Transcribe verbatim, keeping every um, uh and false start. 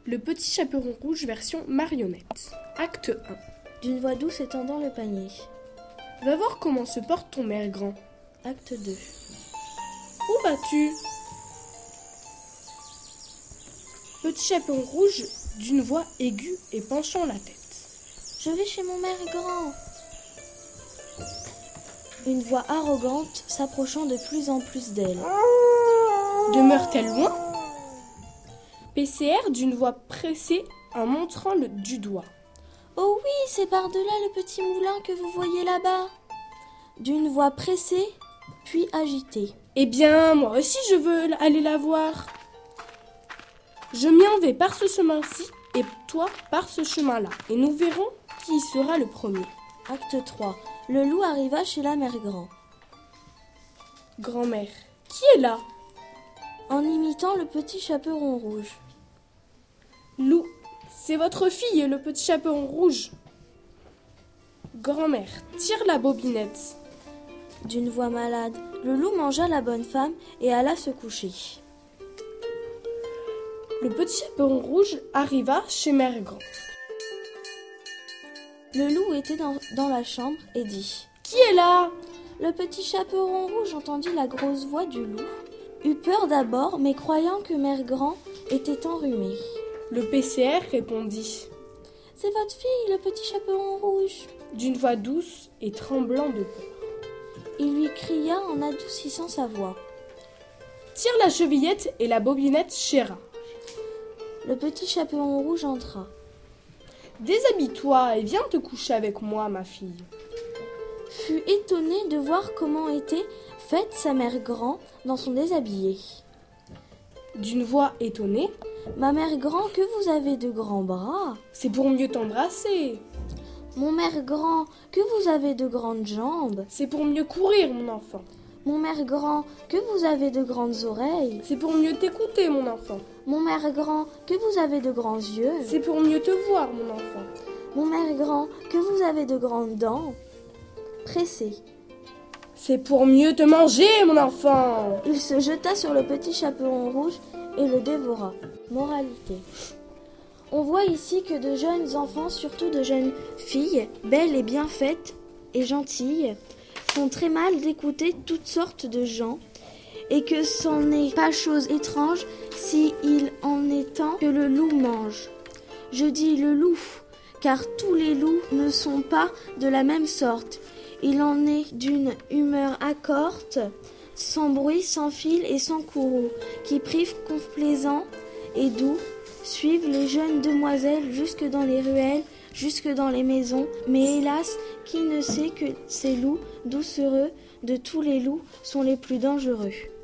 Le Petit Chaperon Rouge version marionnette. Acte un. D'une voix douce étendant le panier. Va voir comment se porte ton maire grand. Acte deux. Où vas-tu? Petit Chaperon Rouge d'une voix aiguë et penchant la tête. Je vais chez mon maire grand. Une voix arrogante s'approchant de plus en plus d'elle. Demeure-t-elle loin? P C R d'une voix pressée en montrant le, du doigt. Oh oui, c'est par-delà le petit moulin que vous voyez là-bas. D'une voix pressée, puis agitée. Eh bien, moi aussi je veux aller la voir. Je m'y en vais par ce chemin-ci et toi par ce chemin-là. Et nous verrons qui sera le premier. Acte trois. Le loup arriva chez la mère grand. Grand-mère, qui est là? En imitant le petit chaperon rouge. Loup, c'est votre fille, le petit chaperon rouge. Grand-mère, tire la bobinette. D'une voix malade, le loup mangea la bonne femme et alla se coucher. Le petit chaperon rouge arriva chez Mère Grand. Le loup était dans, dans la chambre et dit « Qui est là ?» Le petit chaperon rouge entendit la grosse voix du loup, eut peur d'abord, mais croyant que Mère Grand était enrhumée. Le P C R répondit « C'est votre fille, le petit chaperon rouge !» d'une voix douce et tremblant de peur. Il lui cria en adoucissant sa voix. « Tire la chevillette et la bobinette chéra. » Le petit chaperon rouge entra. « Déshabille-toi et viens te coucher avec moi, ma fille. » Fut étonné de voir comment était faite sa mère grand dans son déshabillé. D'une voix étonnée. « Ma mère grand, que vous avez de grands bras !»« C'est pour mieux t'embrasser. »« Mon mère grand, que vous avez de grandes jambes !»« C'est pour mieux courir, mon enfant. »« Mon mère grand, que vous avez de grandes oreilles !»« C'est pour mieux t'écouter, mon enfant. »« Mon mère grand, que vous avez de grands yeux !»« C'est pour mieux te voir, mon enfant. »« Mon mère grand, que vous avez de grandes dents !» Pressé. « C'est pour mieux te manger, mon enfant. » Il se jeta sur le petit chaperon rouge et le dévora. Moralité. On voit ici que de jeunes enfants, surtout de jeunes filles, belles et bien faites et gentilles, font très mal d'écouter toutes sortes de gens et que ce n'est pas chose étrange si il en est temps que le loup mange. Je dis le loup, car tous les loups ne sont pas de la même sorte. Il en est d'une humeur accorte, sans bruit, sans fil et sans courroux, qui prive complaisant et doux, suivent les jeunes demoiselles jusque dans les ruelles, jusque dans les maisons. Mais hélas, qui ne sait que ces loups doucereux de tous les loups sont les plus dangereux.